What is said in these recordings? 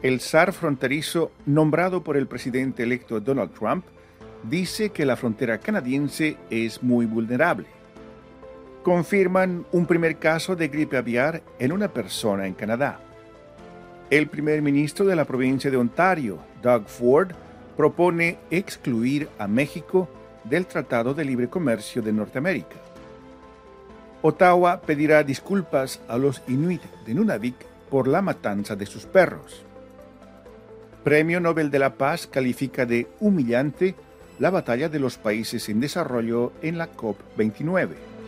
El zar fronterizo nombrado por el presidente electo Donald Trump dice que la frontera canadiense es muy vulnerable. Confirman un primer caso de gripe aviar en una persona en Canadá. El primer ministro de la provincia de Ontario, Doug Ford, propone excluir a México del Tratado de Libre Comercio de Norteamérica. Ottawa pedirá disculpas a los Inuit de Nunavik por la matanza de sus perros. Premio Nobel de la Paz califica de humillante la batalla de los países en desarrollo en la COP29.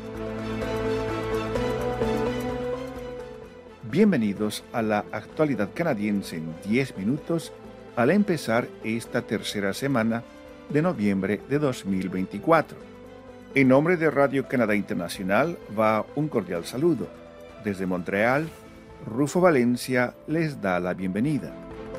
Bienvenidos a la actualidad canadiense en 10 minutos al empezar esta tercera semana de noviembre de 2024. En nombre de Radio Canadá Internacional va un cordial saludo. Desde Montreal, Rufo Valencia les da la bienvenida.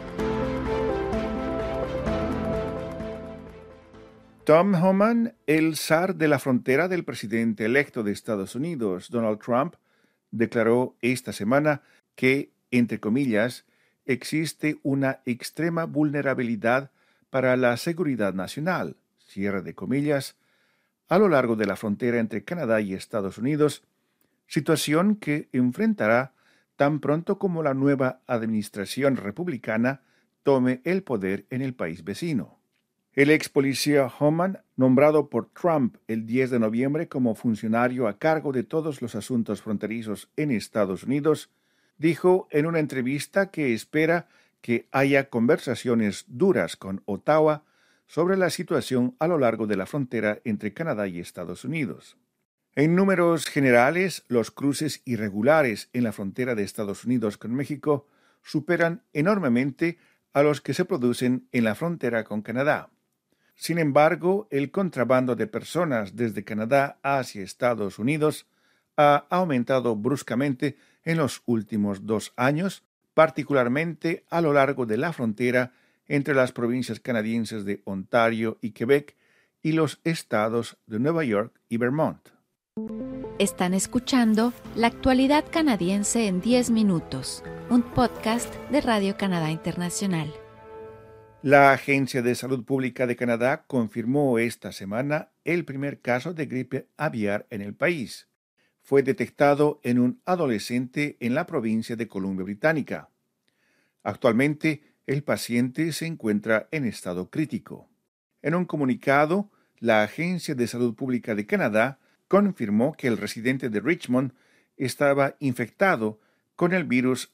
Tom Homan, el zar de la frontera del presidente electo de Estados Unidos, Donald Trump, declaró esta semana que, entre comillas, existe una extrema vulnerabilidad para la seguridad nacional, cierre de comillas, a lo largo de la frontera entre Canadá y Estados Unidos, situación que enfrentará tan pronto como la nueva administración republicana tome el poder en el país vecino. El ex policía Homan, nombrado por Trump el 10 de noviembre como funcionario a cargo de todos los asuntos fronterizos en Estados Unidos, dijo en una entrevista que espera que haya conversaciones duras con Ottawa sobre la situación a lo largo de la frontera entre Canadá y Estados Unidos. En números generales, los cruces irregulares en la frontera de Estados Unidos con México superan enormemente a los que se producen en la frontera con Canadá. Sin embargo, el contrabando de personas desde Canadá hacia Estados Unidos ha aumentado bruscamente en los últimos 2 años, particularmente a lo largo de la frontera entre las provincias canadienses de Ontario y Quebec y los estados de Nueva York y Vermont. Están escuchando La actualidad canadiense en 10 minutos, un podcast de Radio Canadá Internacional. La Agencia de Salud Pública de Canadá confirmó esta semana el primer caso de gripe aviar en el país. Fue detectado en un adolescente en la provincia de Columbia Británica. Actualmente, el paciente se encuentra en estado crítico. En un comunicado, la Agencia de Salud Pública de Canadá confirmó que el residente de Richmond estaba infectado con el virus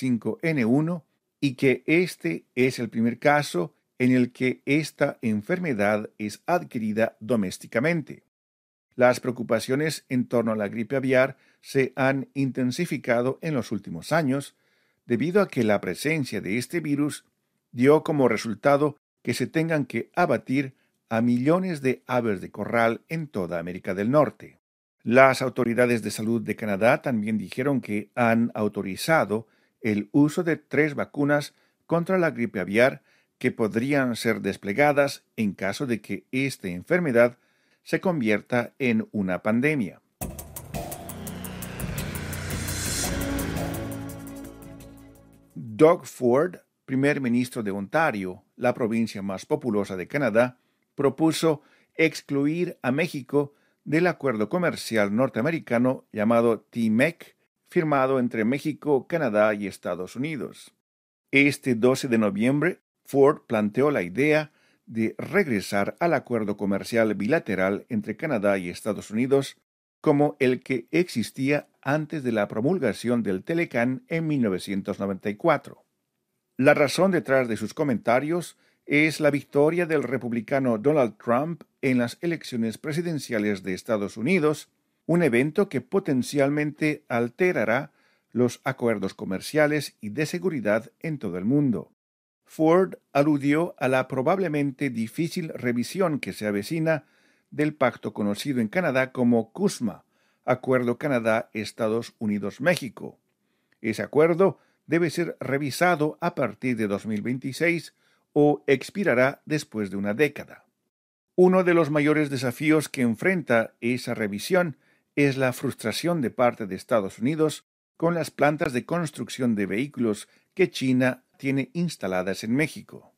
H5N1 y que este es el primer caso en el que esta enfermedad es adquirida domésticamente. Las preocupaciones en torno a la gripe aviar se han intensificado en los últimos años debido a que la presencia de este virus dio como resultado que se tengan que abatir a millones de aves de corral en toda América del Norte. Las autoridades de salud de Canadá también dijeron que han autorizado el uso de 3 vacunas contra la gripe aviar que podrían ser desplegadas en caso de que esta enfermedad se convierta en una pandemia. Doug Ford, primer ministro de Ontario, la provincia más populosa de Canadá, propuso excluir a México del acuerdo comercial norteamericano llamado TMEC, firmado entre México, Canadá y Estados Unidos. Este 12 de noviembre, Ford planteó la idea de regresar al acuerdo comercial bilateral entre Canadá y Estados Unidos como el que existía antes de la promulgación del Telecán en 1994. La razón detrás de sus comentarios es la victoria del republicano Donald Trump en las elecciones presidenciales de Estados Unidos, un evento que potencialmente alterará los acuerdos comerciales y de seguridad en todo el mundo. Ford aludió a la probablemente difícil revisión que se avecina del pacto conocido en Canadá como CUSMA, Acuerdo Canadá-Estados Unidos-México. Ese acuerdo debe ser revisado a partir de 2026 o expirará después de una década. Uno de los mayores desafíos que enfrenta esa revisión es la frustración de parte de Estados Unidos con las plantas de construcción de vehículos que China tiene instaladas en México.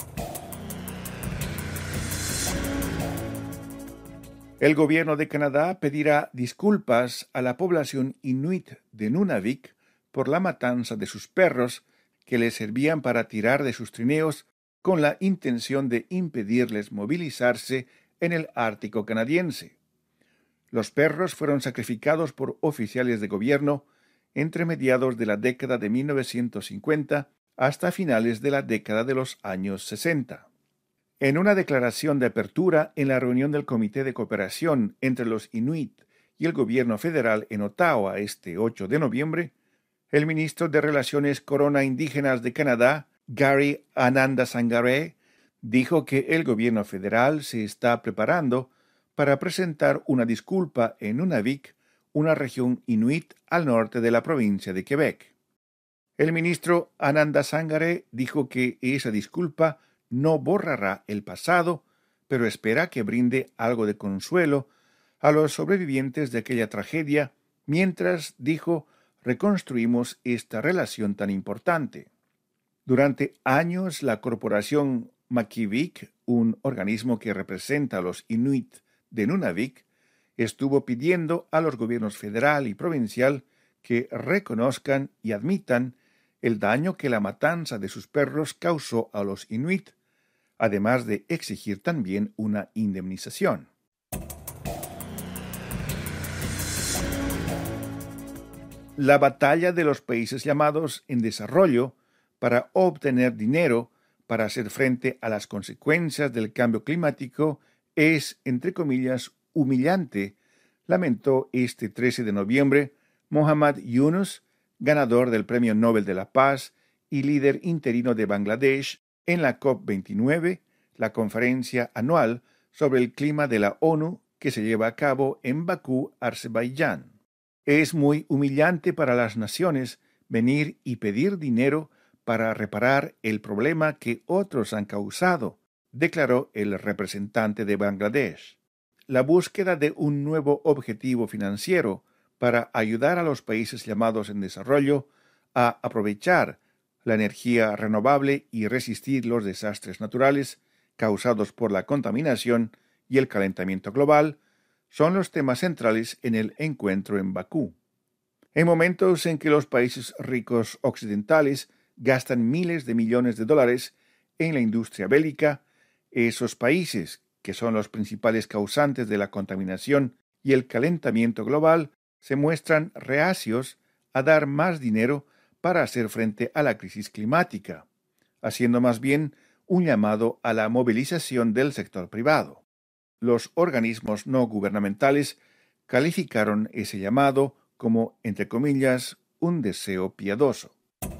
El gobierno de Canadá pedirá disculpas a la población inuit de Nunavik por la matanza de sus perros que les servían para tirar de sus trineos con la intención de impedirles movilizarse en el Ártico canadiense. Los perros fueron sacrificados por oficiales de gobierno entre mediados de la década de 1950 hasta finales de la década de los años 60. En una declaración de apertura en la reunión del Comité de Cooperación entre los Inuit y el gobierno federal en Ottawa este 8 de noviembre, el ministro de Relaciones Corona Indígenas de Canadá, Gary Anandasangaré, dijo que el gobierno federal se está preparando para presentar una disculpa en Nunavik, una región inuit al norte de la provincia de Quebec. El ministro Anandasangaré dijo que esa disculpa no borrará el pasado, pero espera que brinde algo de consuelo a los sobrevivientes de aquella tragedia, mientras, dijo, reconstruimos esta relación tan importante. Durante años, la corporación Makivik, un organismo que representa a los inuit de Nunavik, estuvo pidiendo a los gobiernos federal y provincial que reconozcan y admitan el daño que la matanza de sus perros causó a los inuit, además de exigir también una indemnización. La batalla de los países llamados en desarrollo para obtener dinero para hacer frente a las consecuencias del cambio climático es, entre comillas, humillante, lamentó este 13 de noviembre Muhammad Yunus, ganador del Premio Nobel de la Paz y líder interino de Bangladesh, en la COP29, la conferencia anual sobre el clima de la ONU que se lleva a cabo en Bakú, Azerbaiyán. Es muy humillante para las naciones venir y pedir dinero para reparar el problema que otros han causado, declaró el representante de Bangladesh. La búsqueda de un nuevo objetivo financiero para ayudar a los países llamados en desarrollo a aprovechar la energía renovable y resistir los desastres naturales causados por la contaminación y el calentamiento global son los temas centrales en el encuentro en Bakú. En momentos en que los países ricos occidentales gastan miles de millones de dólares en la industria bélica, esos países, que son los principales causantes de la contaminación y el calentamiento global, se muestran reacios a dar más dinero para hacer frente a la crisis climática, haciendo más bien un llamado a la movilización del sector privado. Los organismos no gubernamentales calificaron ese llamado como, entre comillas, un deseo piadoso.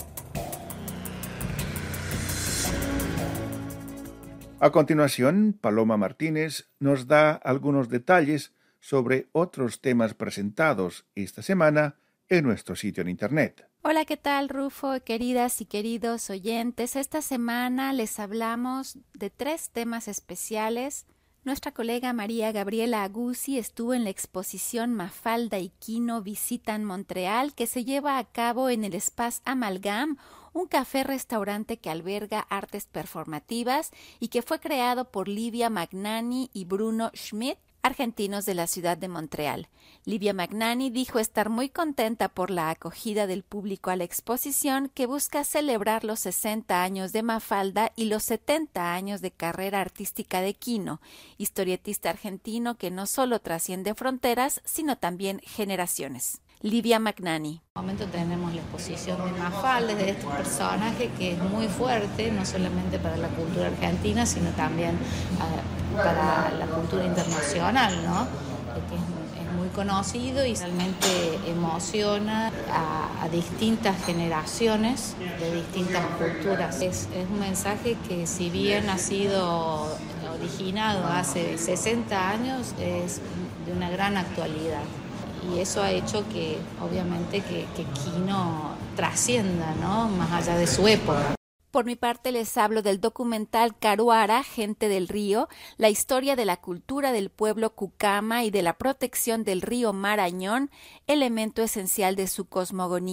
A continuación, Paloma Martínez nos da algunos detalles sobre otros temas presentados esta semana en nuestro sitio en Internet. Hola, ¿qué tal, Rufo? Queridas y queridos oyentes, esta semana les hablamos de 3 temas especiales. Nuestra colega María Gabriela Aguzzi estuvo en la exposición Mafalda y Quino visitan Montreal, que se lleva a cabo en el Espace Amalgame, un café-restaurante que alberga artes performativas y que fue creado por Livia Magnani y Bruno Schmidt, argentinos de la ciudad de Montreal. Livia Magnani dijo estar muy contenta por la acogida del público a la exposición, que busca celebrar los 60 años de Mafalda y los 70 años de carrera artística de Quino, historietista argentino que no solo trasciende fronteras, sino también generaciones. Livia Magnani. En este momento tenemos la exposición de Mafalda, de este personaje que es muy fuerte, no solamente para la cultura argentina, sino también para la cultura internacional, ¿no? Que es muy conocido y realmente emociona a distintas generaciones de distintas culturas. Es un mensaje que, si bien ha sido originado hace 60 años, es de una gran actualidad. Y eso ha hecho que, obviamente, que Quino trascienda, ¿no?, más allá de su época. Por mi parte les hablo del documental Caruara, Gente del Río, la historia de la cultura del pueblo Cucama y de la protección del río Marañón, elemento esencial de su cosmogonía.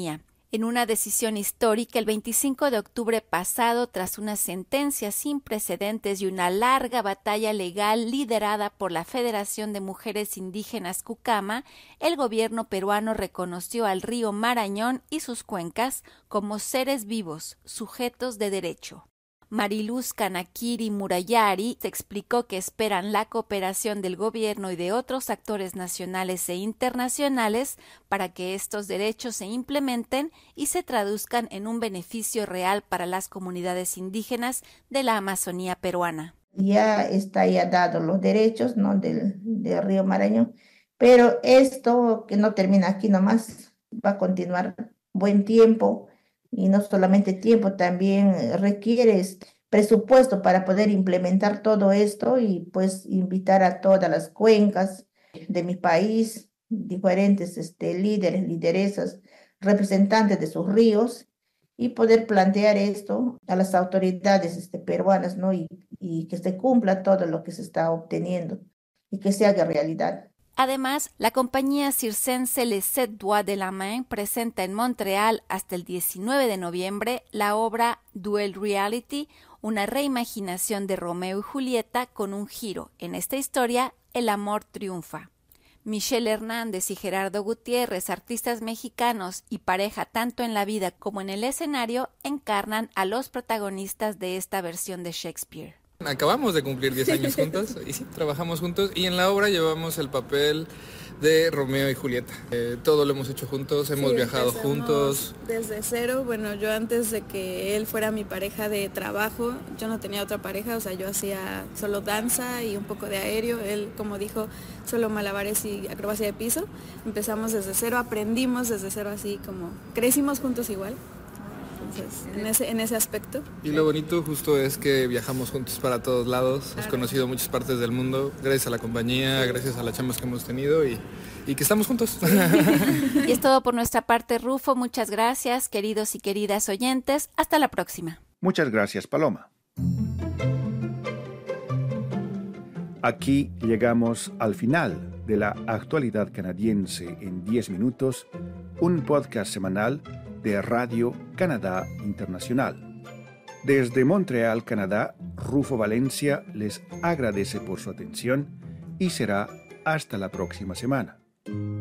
En una decisión histórica, el 25 de octubre pasado, tras una sentencia sin precedentes y una larga batalla legal liderada por la Federación de Mujeres Indígenas Cucama, el gobierno peruano reconoció al río Marañón y sus cuencas como seres vivos, sujetos de derecho. Mariluz Kanakiri Murayari explicó que esperan la cooperación del gobierno y de otros actores nacionales e internacionales para que estos derechos se implementen y se traduzcan en un beneficio real para las comunidades indígenas de la Amazonía peruana. Ya está ya dado los derechos, ¿no?, del río Marañón, pero esto que no termina aquí nomás, va a continuar buen tiempo. Y no solamente tiempo, también requiere presupuesto para poder implementar todo esto y pues invitar a todas las cuencas de mi país, diferentes líderes, lideresas, representantes de sus ríos, y poder plantear esto a las autoridades peruanas, ¿no? Y que se cumpla todo lo que se está obteniendo y que se haga realidad. Además, la compañía circense Les Sept Doigts de la Main presenta en Montreal hasta el 19 de noviembre la obra Duel Reality, una reimaginación de Romeo y Julieta con un giro. En esta historia, el amor triunfa. Michelle Hernández y Gerardo Gutiérrez, artistas mexicanos y pareja tanto en la vida como en el escenario, encarnan a los protagonistas de esta versión de Shakespeare. Acabamos de cumplir 10 años juntos y sí, trabajamos juntos y en la obra llevamos el papel de Romeo y Julieta. Todo lo hemos hecho juntos, hemos viajado juntos. Desde cero, bueno, yo antes de que él fuera mi pareja de trabajo, yo no tenía otra pareja, o sea, yo hacía solo danza y un poco de aéreo, él, como dijo, solo malabares y acrobacia de piso. Empezamos desde cero, aprendimos desde cero, así como crecimos juntos igual. Entonces, en ese aspecto. Y lo bonito justo es que viajamos juntos para todos lados, hemos conocido muchas partes del mundo, gracias a la compañía, gracias a las chambas que hemos tenido y que estamos juntos. Y es todo por nuestra parte, Rufo. Muchas gracias, queridos y queridas oyentes. Hasta la próxima. Muchas gracias, Paloma. Aquí llegamos al final de la actualidad canadiense en 10 minutos, un podcast semanal de Radio Canadá Internacional. Desde Montreal, Canadá, Rufo Valencia les agradece por su atención y será hasta la próxima semana.